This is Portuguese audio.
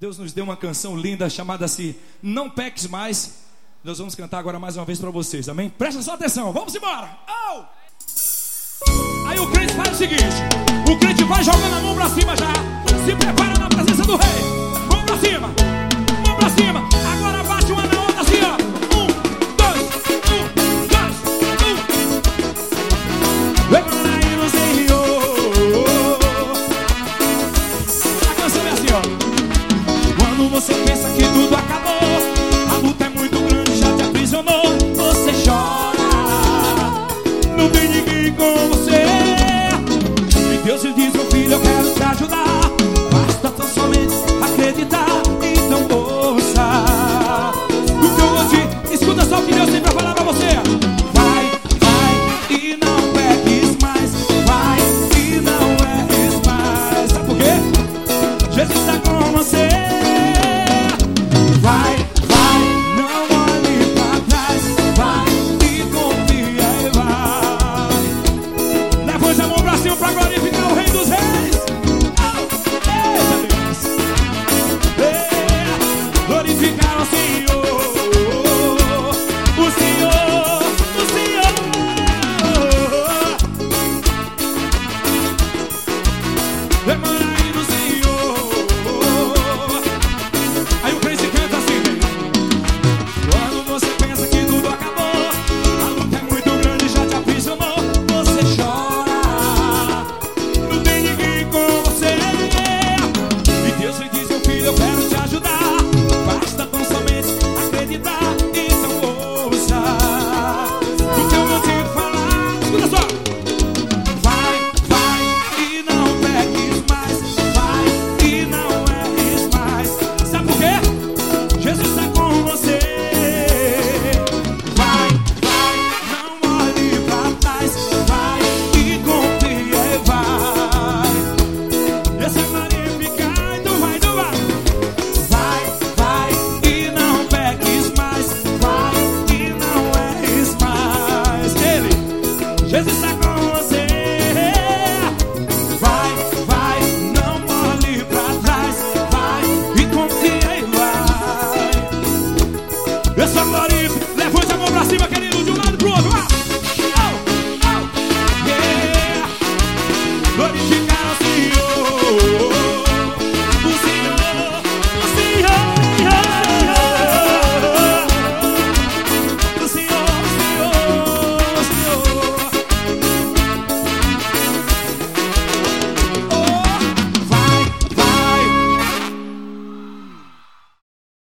Deus nos deu uma canção linda chamada assim, Não Peques Mais. Nós vamos cantar agora mais uma vez para vocês, amém? Presta só atenção, vamos embora. Oh! Aí o crente faz o seguinte, o crente vai jogando a mão pra cima já, se prepara na presença do rei. Mão pra cima, mão pra cima. Agora bate uma na outra assim, ó. 1, 2, 1, 2, 1. Agora aí no Senhor. A canção é assim, ó. Quando você pensa que tudo acabou, a luta é muito grande, já te aprisionou, você chora, não tem ninguém com você. E Deus te diz, meu filho, eu quero te ajudar.